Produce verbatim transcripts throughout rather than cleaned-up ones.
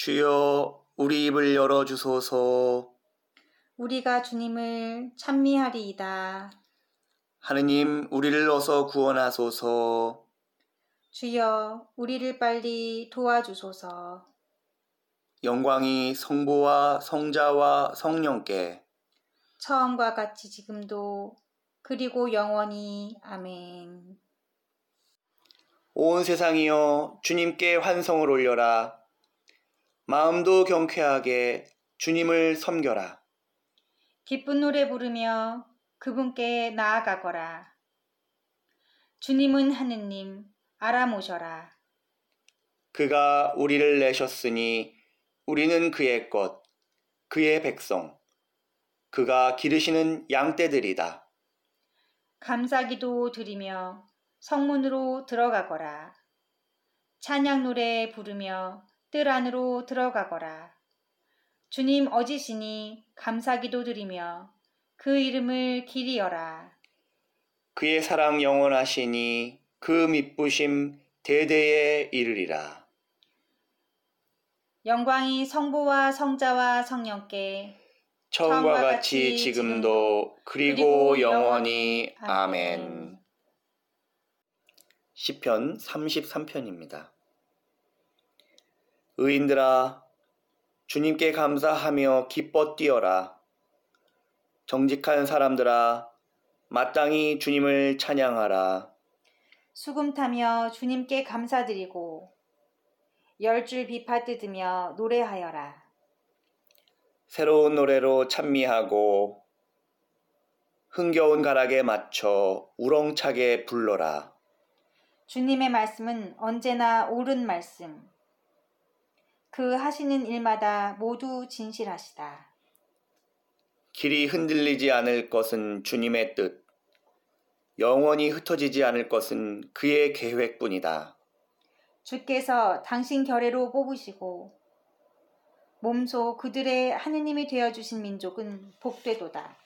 주여 우리 입을 열어주소서. 우리가 주님을 찬미하리이다. 하느님 우리를 어서 구원하소서. 주여 우리를 빨리 도와주소서. 영광이 성부와 성자와 성령께 처음과 같이 지금도 그리고 영원히 아멘. 온 세상이여 주님께 환성을 올려라. 마음도 경쾌하게 주님을 섬겨라. 기쁜 노래 부르며 그분께 나아가거라. 주님은 하느님 알아모셔라. 그가 우리를 내셨으니 우리는 그의 것, 그의 백성, 그가 기르시는 양떼들이다. 감사기도 드리며 성문으로 들어가거라. 찬양 노래 부르며 뜰 안으로 들어가거라. 주님 어지시니 감사기도 드리며 그 이름을 기리어라. 그의 사랑 영원하시니 그 미쁘심 대대에 이르리라. 영광이 성부와 성자와 성령께 처음과 같이 지금도 그리고 영원히 아멘. 시편 삼십삼 편입니다. 의인들아 주님께 감사하며 기뻐 뛰어라. 정직한 사람들아 마땅히 주님을 찬양하라. 수금 타며 주님께 감사드리고 열 줄 비파 뜯으며 노래하여라. 새로운 노래로 찬미하고 흥겨운 가락에 맞춰 우렁차게 불러라. 주님의 말씀은 언제나 옳은 말씀. 그 하시는 일마다 모두 진실하시다. 길이 흔들리지 않을 것은 주님의 뜻, 영원히 흩어지지 않을 것은 그의 계획뿐이다. 주께서 당신 결애로 뽑으시고 몸소 그들의 하느님이 되어주신 민족은 복되도다.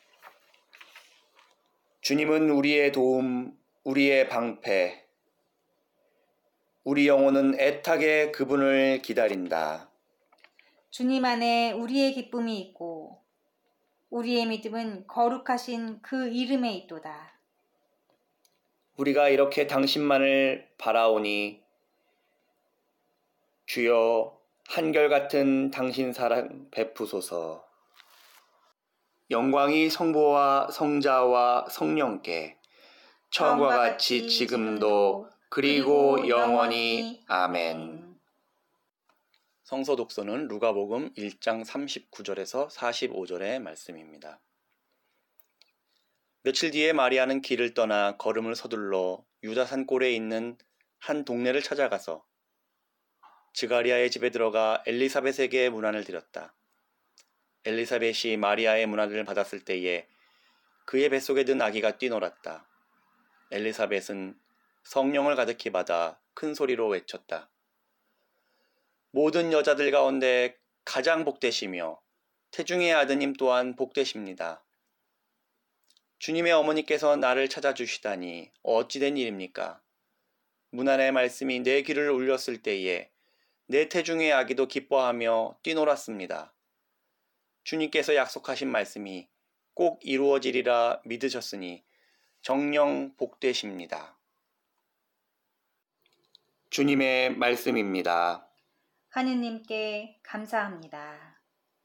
주님은 우리의 도움, 우리의 방패, 우리 영혼은 애타게 그분을 기다린다. 주님 안에 우리의 기쁨이 있고 우리의 믿음은 거룩하신 그 이름에 있도다. 우리가 이렇게 당신만을 바라오니 주여 한결같은 당신 사랑 베푸소서. 영광이 성부와 성자와 성령께 처음과 같이 지금도 그리고 영원히 아멘. 성서 독서는 루가복음 일 장 삼십구 절에서 사십오 절의 말씀입니다. 며칠 뒤에 마리아는 길을 떠나 걸음을 서둘러 유다산 골에 있는 한 동네를 찾아가서 지가리아의 집에 들어가 엘리사벳에게 문안을 드렸다. 엘리사벳이 마리아의 문안을 받았을 때에 그의 뱃속에 든 아기가 뛰놀았다. 엘리사벳은 성령을 가득히 받아 큰 소리로 외쳤다. 모든 여자들 가운데 가장 복되시며 태중의 아드님 또한 복되십니다. 주님의 어머니께서 나를 찾아주시다니 어찌된 일입니까? 문안의 말씀이 내 귀를 울렸을 때에 내 태중의 아기도 기뻐하며 뛰놀았습니다. 주님께서 약속하신 말씀이 꼭 이루어지리라 믿으셨으니 정녕 복되십니다. 주님의 말씀입니다. 하느님께 감사합니다.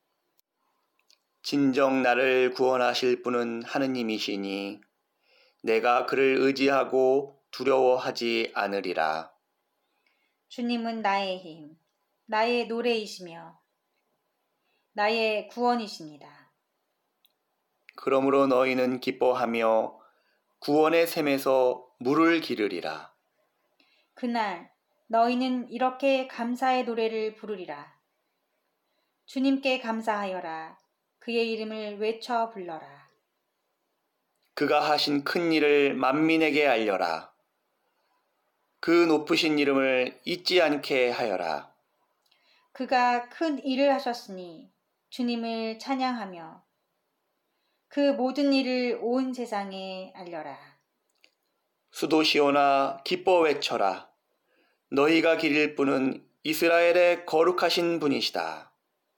진정 나를 구원하실 분은 하느님이시니 내가 그를 의지하고 두려워하지 않으리라. 주님은 나의 힘, 나의 노래이시며 나의 구원이십니다. 그러므로 너희는 기뻐하며 구원의 샘에서 물을 기르리라. 그날 너희는 이렇게 감사의 노래를 부르리라. 주님께 감사하여라. 그의 이름을 외쳐 불러라. 그가 하신 큰 일을 만민에게 알려라. 그 높으신 이름을 잊지 않게 하여라. 그가 큰 일을 하셨으니 주님을 찬양하며 그 모든 일을 온 세상에 알려라. 수도시오나 기뻐 외쳐라. 너희가 기릴 분은 이스라엘의 거룩하신 분이시다.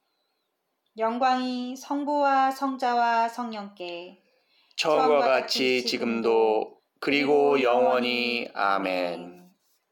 영광이 성부와 성자와 성령께 처음과 같이 지금도 그리고 영원히 아멘.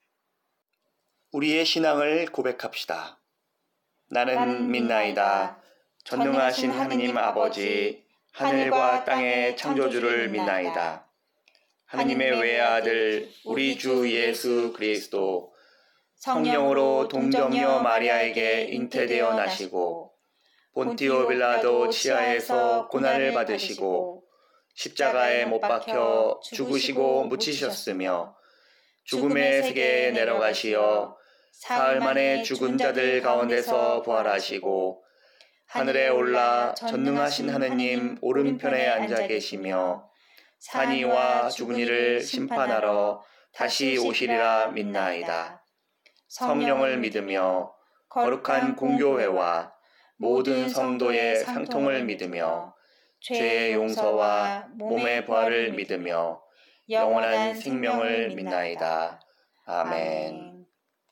우리의 신앙을 고백합시다. 나는 믿나이다. 전능하신 하느님 아버지, 하늘과 땅의 창조주를 믿나이다. 하느님의 외아들 우리 주 예수 그리스도 성령으로 동정녀 마리아에게 잉태되어 나시고 본티오 빌라도 치하에서 고난을 받으시고 십자가에 못 박혀 죽으시고 묻히셨으며 죽음의 세계에 내려가시어 사흘 만에 죽은 자들 가운데서 부활하시고 하늘에 올라 전능하신 하느님 오른편에 앉아 계시며 산 이와 죽은 이를 심판하러 다시 오시리라 믿나이다. 성령을 믿으며 거룩한 공교회와 모든 성도의 상통을 믿으며 죄의 용서와 몸의 부활을 믿으며 영원한 생명을 믿나이다. 아멘.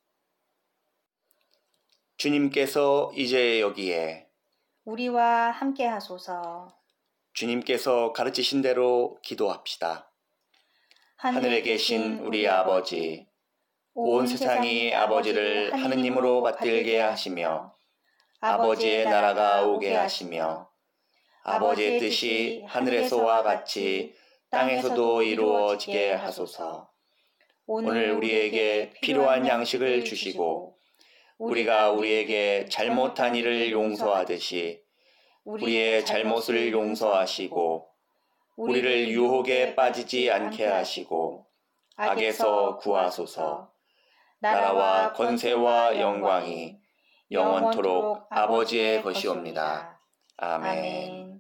주님께서 이제 여기에 우리와 함께 하소서. 주님께서 가르치신 대로 기도합시다. 하늘에 계신 우리 아버지, 온 세상이 아버지를 하느님으로 받들게 하시며 아버지의 나라가 오게 하시며 아버지의 뜻이 하늘에서와 같이 땅에서도 이루어지게 하소서. 오늘 우리에게 필요한 양식을 주시고 우리가 우리에게 잘못한 일을 용서하듯이 우리의 잘못을 용서하시고 우리를 유혹에 빠지지 않게 하시고 악에서 구하소서. 나라와 권세와 영광이 영원토록 아버지의 것이옵니다. 아멘.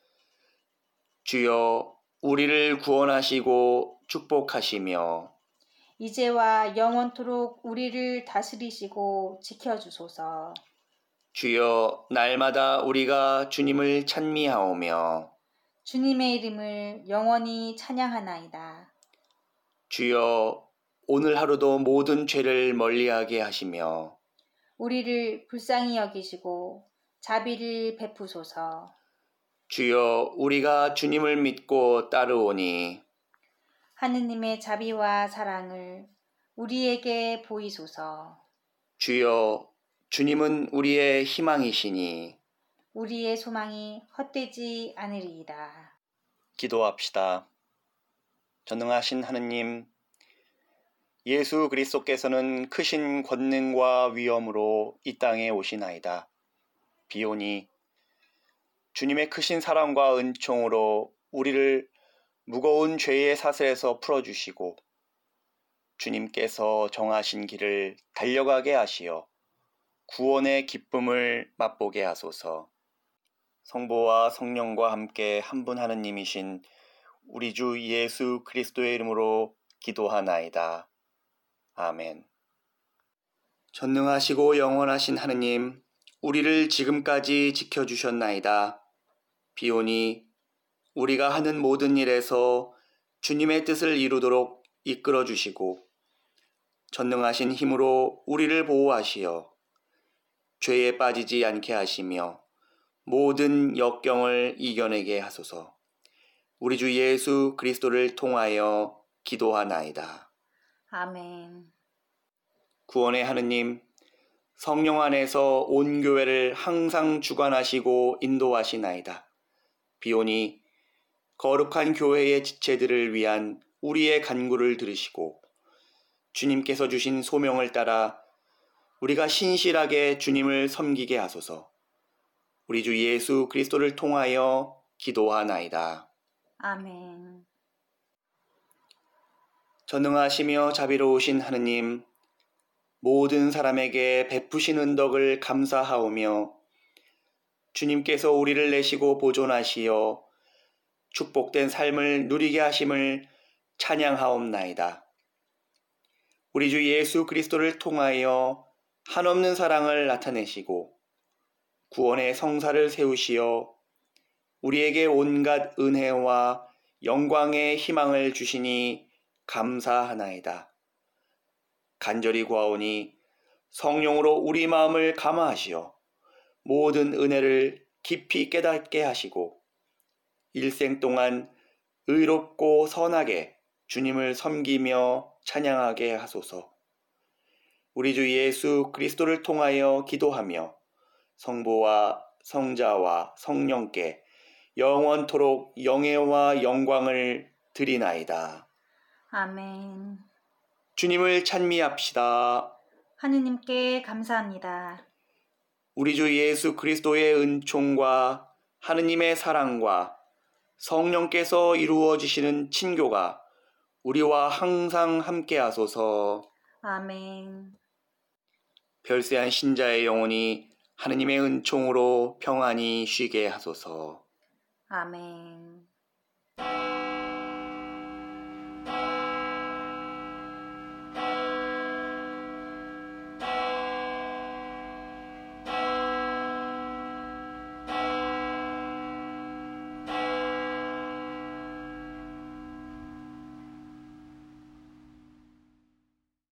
주여, 우리를 구원하시고 축복하시며 이제와 영원토록 우리를 다스리시고 지켜주소서. 주여, 날마다 우리가 주님을 찬미하오며 주님의 이름을 영원히 찬양하나이다. 주여, 오늘 하루도 모든 죄를 멀리하게 하시며 우리를 불쌍히 여기시고 자비를 베푸소서. 주여, 우리가 주님을 믿고 따르오니 하느님의 자비와 사랑을 우리에게 보이소서. 주여, 주님은 우리의 희망이시니 우리의 소망이 헛되지 않으리이다. 기도합시다. 전능하신 하느님, 예수 그리스도께서는 크신 권능과 위엄으로 이 땅에 오시나이다. 비오니 주님의 크신 사랑과 은총으로 우리를 무거운 죄의 사슬에서 풀어주시고 주님께서 정하신 길을 달려가게 하시어 구원의 기쁨을 맛보게 하소서. 성부와 성령과 함께 한 분 하느님이신 우리 주 예수 그리스도의 이름으로 기도하나이다. 아멘. 전능하시고 영원하신 하느님, 우리를 지금까지 지켜주셨나이다. 비오니 우리가 하는 모든 일에서 주님의 뜻을 이루도록 이끌어 주시고 전능하신 힘으로 우리를 보호하시어 죄에 빠지지 않게 하시며 모든 역경을 이겨내게 하소서. 우리 주 예수 그리스도를 통하여 기도하나이다. 아멘. 구원의 하느님, 성령 안에서 온 교회를 항상 주관하시고 인도하시나이다. 비오니 거룩한 교회의 지체들을 위한 우리의 간구를 들으시고 주님께서 주신 소명을 따라 우리가 신실하게 주님을 섬기게 하소서. 우리 주 예수 그리스도를 통하여 기도하나이다. 아멘. 전능하시며 자비로우신 하느님, 모든 사람에게 베푸신 은덕을 감사하오며 주님께서 우리를 내시고 보존하시어 축복된 삶을 누리게 하심을 찬양하옵나이다. 우리 주 예수 그리스도를 통하여 한없는 사랑을 나타내시고 구원의 성사를 세우시어 우리에게 온갖 은혜와 영광의 희망을 주시니 감사하나이다. 간절히 구하오니 성령으로 우리 마음을 감화하시어 모든 은혜를 깊이 깨닫게 하시고 일생 동안 의롭고 선하게 주님을 섬기며 찬양하게 하소서. 우리 주 예수 그리스도를 통하여 기도하며 성부와 성자와 성령께 영원토록 영예와 영광을 드리나이다. 아멘. 주님을 찬미합시다. 하느님께 감사합니다. 우리 주 예수 그리스도의 은총과 하느님의 사랑과 성령께서 이루어지시는 친교가 우리와 항상 함께 하소서. 아멘. 별세한 신자의 영혼이 하느님의 은총으로 평안히 쉬게 하소서. 아멘.